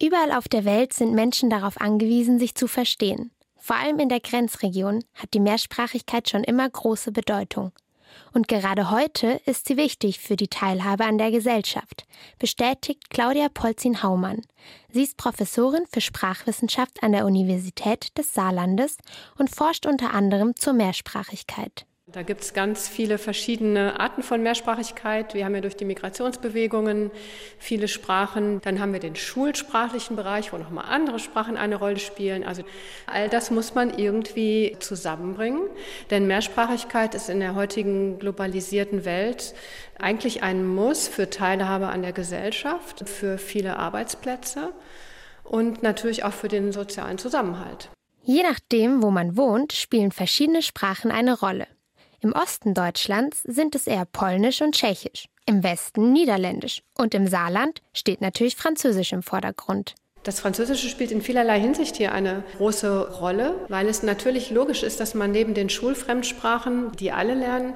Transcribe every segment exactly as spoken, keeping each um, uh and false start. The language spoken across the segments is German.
Überall auf der Welt sind Menschen darauf angewiesen, sich zu verstehen. Vor allem in der Grenzregion hat die Mehrsprachigkeit schon immer große Bedeutung. Und gerade heute ist sie wichtig für die Teilhabe an der Gesellschaft, bestätigt Claudia Polzin-Haumann. Sie ist Professorin für Sprachwissenschaft an der Universität des Saarlandes und forscht unter anderem zur Mehrsprachigkeit. Da gibt es ganz viele verschiedene Arten von Mehrsprachigkeit. Wir haben ja durch die Migrationsbewegungen viele Sprachen. Dann haben wir den schulsprachlichen Bereich, wo nochmal andere Sprachen eine Rolle spielen. Also all das muss man irgendwie zusammenbringen. Denn Mehrsprachigkeit ist in der heutigen globalisierten Welt eigentlich ein Muss für Teilhabe an der Gesellschaft, für viele Arbeitsplätze und natürlich auch für den sozialen Zusammenhalt. Je nachdem, wo man wohnt, spielen verschiedene Sprachen eine Rolle. Im Osten Deutschlands sind es eher Polnisch und Tschechisch, im Westen Niederländisch und im Saarland steht natürlich Französisch im Vordergrund. Das Französische spielt in vielerlei Hinsicht hier eine große Rolle, weil es natürlich logisch ist, dass man neben den Schulfremdsprachen, die alle lernen,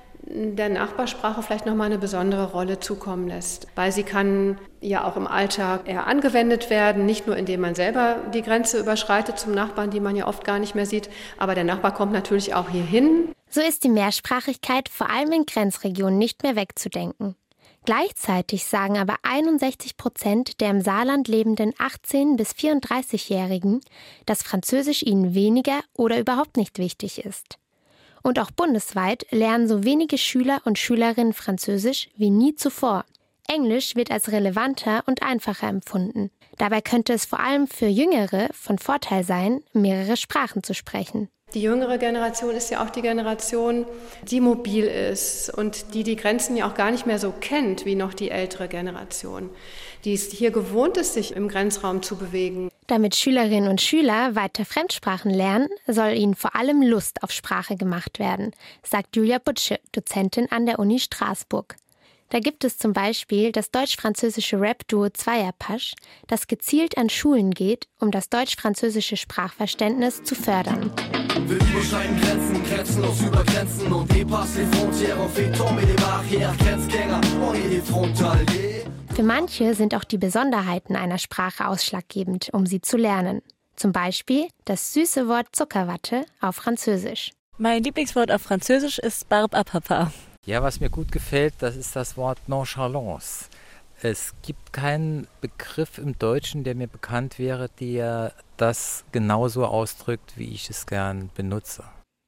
der Nachbarsprache vielleicht nochmal eine besondere Rolle zukommen lässt. Weil sie kann ja auch im Alltag eher angewendet werden, nicht nur indem man selber die Grenze überschreitet zum Nachbarn, die man ja oft gar nicht mehr sieht, aber der Nachbar kommt natürlich auch hier hin. So ist die Mehrsprachigkeit vor allem in Grenzregionen nicht mehr wegzudenken. Gleichzeitig sagen aber einundsechzig Prozent der im Saarland lebenden achtzehn- bis vierunddreißigjährigen, dass Französisch ihnen weniger oder überhaupt nicht wichtig ist. Und auch bundesweit lernen so wenige Schüler und Schülerinnen Französisch wie nie zuvor. Englisch wird als relevanter und einfacher empfunden. Dabei könnte es vor allem für Jüngere von Vorteil sein, mehrere Sprachen zu sprechen. Die jüngere Generation ist ja auch die Generation, die mobil ist und die die Grenzen ja auch gar nicht mehr so kennt wie noch die ältere Generation, die es hier gewohnt ist, sich im Grenzraum zu bewegen. Damit Schülerinnen und Schüler weiter Fremdsprachen lernen, soll ihnen vor allem Lust auf Sprache gemacht werden, sagt Julia Butsche, Dozentin an der Uni Straßburg. Da gibt es zum Beispiel das deutsch-französische Rap-Duo Zweierpasch, das gezielt an Schulen geht, um das deutsch-französische Sprachverständnis zu fördern. Wir überschreiten Grenzen, grenzenlos über Grenzen und dépasse les frontières, on fait tomber les barrières, Grenzgänger, on est des frontaliers. Für manche sind auch die Besonderheiten einer Sprache ausschlaggebend, um sie zu lernen. Zum Beispiel das süße Wort Zuckerwatte auf Französisch. Mein Lieblingswort auf Französisch ist Barbe à Papa. Ja, was mir gut gefällt, das ist das Wort Nonchalance. Es gibt keinen Begriff im Deutschen, der mir bekannt wäre, der das genauso ausdrückt, wie ich es gern benutze.